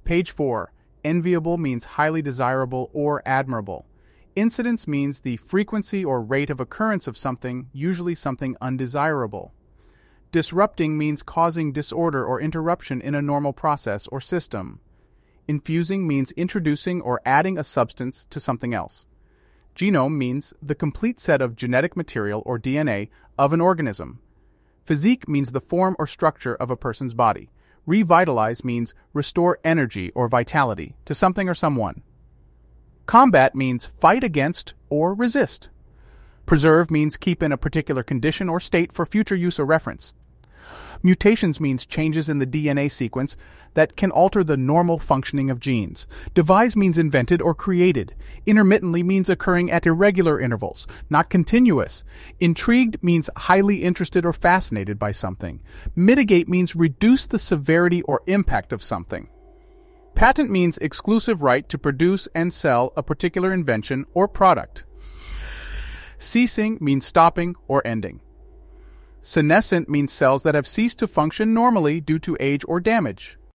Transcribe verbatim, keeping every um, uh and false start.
Page four. Enviable means highly desirable or admirable. Incidence means the frequency or rate of occurrence of something, usually something undesirable. Disrupting means causing disorder or interruption in a normal process or system. Infusing means introducing or adding a substance to something else. Genome means the complete set of genetic material or D N A of an organism. Physique means the form or structure of a person's body. Revitalize means restore energy or vitality to something or someone. Combat means fight against or resist. Preserve means keep in a particular condition or state for future use or reference. Mutations means changes in the D N A sequence that can alter the normal functioning of genes. Devise means invented or created. Intermittently means occurring at irregular intervals, not continuous. Intrigued means highly interested or fascinated by something. Mitigate means reduce the severity or impact of something. Patent means exclusive right to produce and sell a particular invention or product. Ceasing means stopping or ending. Senescent means cells that have ceased to function normally due to age or damage.